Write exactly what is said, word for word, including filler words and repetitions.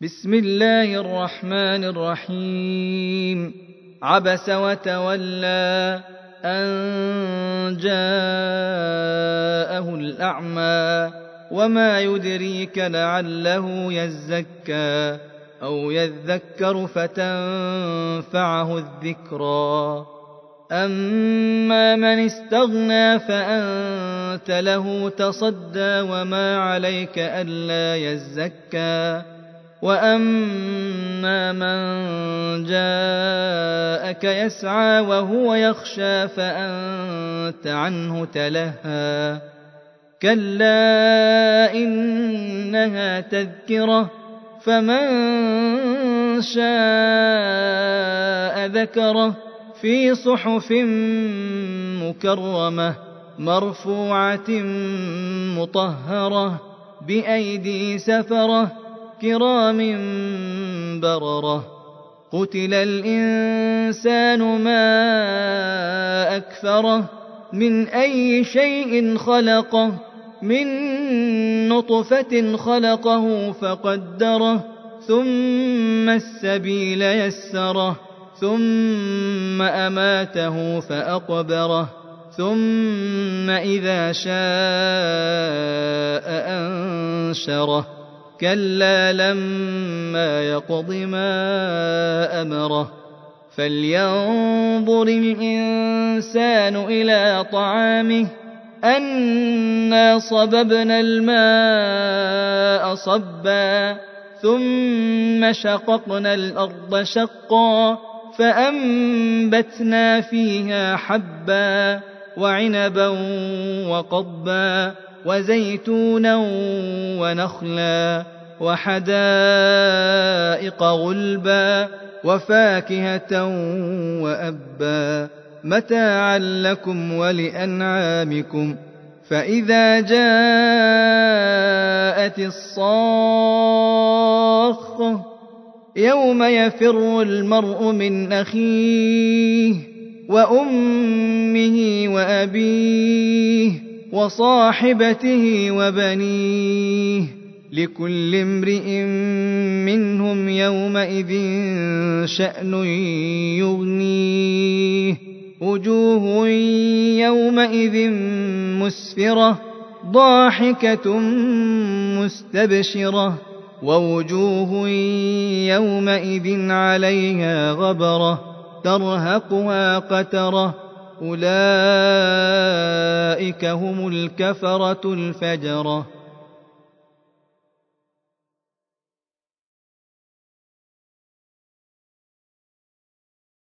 بسم الله الرحمن الرحيم عبس وتولى أن جاءه الأعمى وما يدريك لعله يزكى أو يذكر فتنفعه الذكرى أما من استغنى فأنت له تصدى وما عليك ألا يزكى وأما من جاءك يسعى وهو يخشى فأنت عنه تلهى كلا إنها تذكرة فمن شاء ذكره في صحف مكرمة مرفوعة مطهرة بأيدي سفرة كرام بررة قتل الإنسان ما أكفره من أي شيء خلقه من نطفة خلقه فقدره ثم السبيل يسره ثم أماته فأقبره ثم إذا شاء أنشره كلا لما يقض ما أمره فلينظر الإنسان إلى طعامه أنا صببنا الماء صبا ثم شققنا الأرض شقا فأنبتنا فيها حبا وعنبا وقضبا وزيتونا ونخلا وحدائق غلبا وفاكهة وأبا متاعا لكم ولأنعامكم فإذا جاءت الصاخة يوم يفر المرء من أخيه وأمه وأبيه وصاحبته وبنيه لكل امرئ منهم يومئذ شأن يغنيه وجوه يومئذ مسفرة ضاحكة مستبشرة ووجوه يومئذ عليها غبرة ترهقها قترة أولئك هم الكفرة الفجرة.